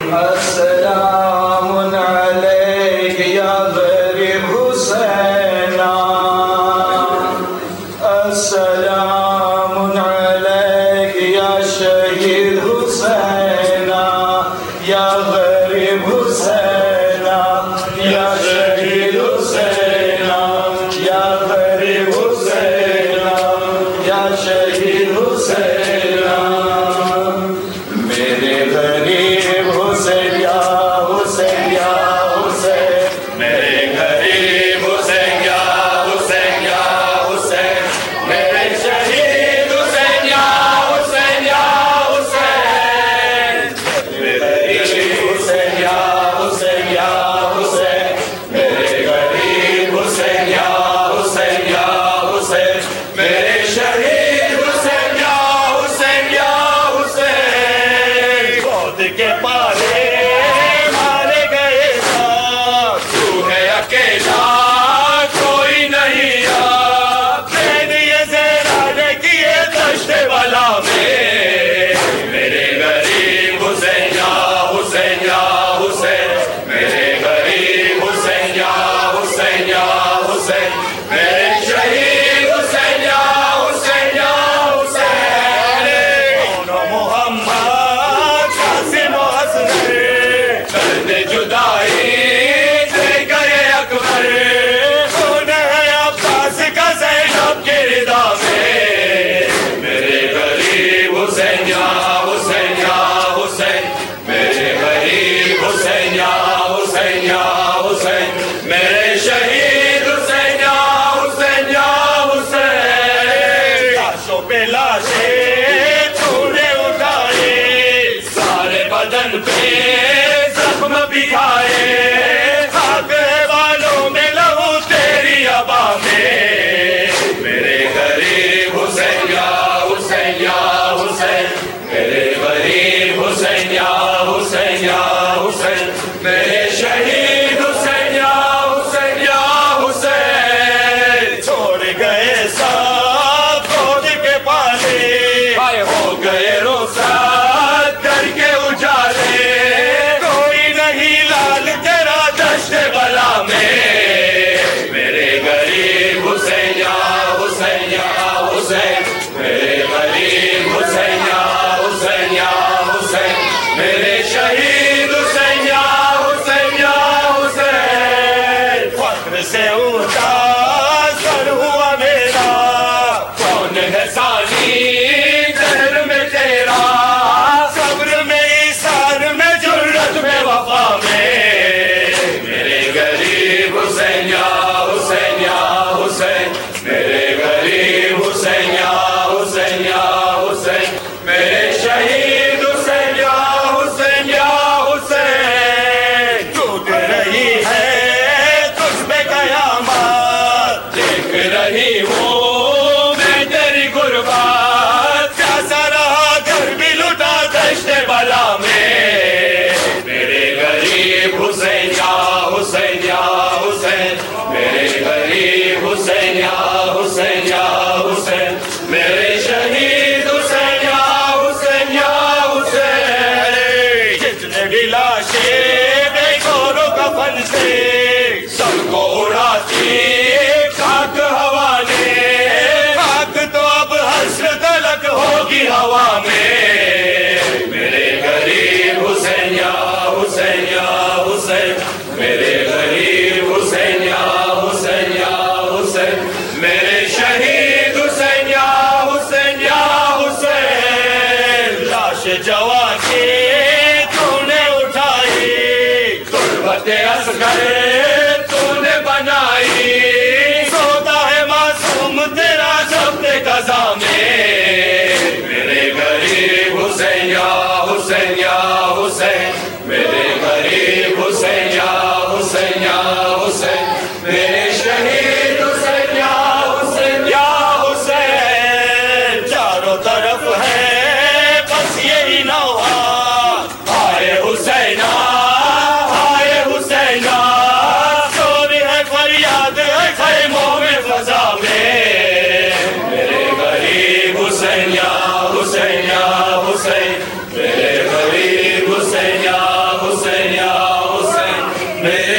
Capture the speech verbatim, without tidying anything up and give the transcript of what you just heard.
السلام عليك يا غريب حسينا السلام عليك يا شهيد حسينا يا غريب حسينا يا شهيد حسينا يا غريب حسينا يا شهيد حسينا میرے غریب حسین یا حسین یا حسین میرے غریب حسین یا حسین یا حسین میرے شہید حسین یا حسین یا حسین میرے غریب حسین یا حسین یا حسین میرے غریب حسین یا حسین یا حسین میرے شہید حسین یا حسین یا حسین خود کے پالے مارے گئے ساتھ تو ہے اکیلا کوئی نہیں میں یہ زیرانے کیے دشت والا میں میرے غریب حسین یا حسین یا حسین میرے غریب حسین یا حسین یا حسین میرے شہید حسین یا حسین یا حسین محمد قاسم و حسن درد جدائی دے گئے اکبر کون ہے عباس کا زینب کے رضا میں میرے غریب حسین یا حسین یا حسین میرے غریب حسین یا حسین یا حسین میرے شہید حسین یا حسین یا حسین لاشوں پہ لاشیں تو نے اٹھائے سارے بدن پہ زخم بھی کھائے خاک والوں میں لہو تیری عبا میں میرے غریب حسین یا حسین یا حسین میرے غریب حسین یا حسین یا حسین میرے شہید حسین یا حسین یا حسین چھوڑ گئے سب خود کے پالے ہو گئے روسات کر کے اجالے کوئی نہیں لال تیرا دشت بلا میں میرے غریب حسین یا حسین یا حسین میرے غریب حسین یا حسین یا حسین میرے شہید حسین یا حسین یا حسین فخر سے اونچا سر ہوا میرا کون ہے ثانی زہر میں تیرا صبر میں ایثار میں جرت میں وفا میں میرے غریب حسین یا حسین یا حسین میرے غریب حسین یا حسین یا حسین میرے شہید حسین یا حسین یا حسین ٹوٹ رہی ہے تجھ پہ قیامت دیکھ رہی ہوں میں تیری غربت پیاسا رہا گھر بھی لٹا دشت بلا میں میرے غریب حسین یا حسین یا حسین میرے غریب حسین یا حسین یا حسین میرے شہید حسین یا حسین یا حسین جتنے بھی لاشیں بے گورو کفن سے سب کو اڑاتی خاک ہوا نے خاک تو اب حسر تلک ہوگی ہوا میں میرے غریب حسین یا حسین یا حسین میرے غریب حسین یا حسین یا حسین میرے شہید حسین یا حسین یا حسین لاش جوان کی تو نے اٹھائی غربت اصغر تو نے بنائی سوتا ہے معصوم تیرا ضبط قضا میں میرے غریب حسین یا حسین یا حسین میرے غریب حسین یا حسین یا حسین میرے شہید حسین یا حسین یا حسین چاروں طرف ہے بس یہی نوحہ ہائے حسینہ ہائے حسینہ شور ہے فریاد ہے خیموں میں فضا میں میرے غریب حسین یا حسین یا حسین میرے غریب حسین یا میرے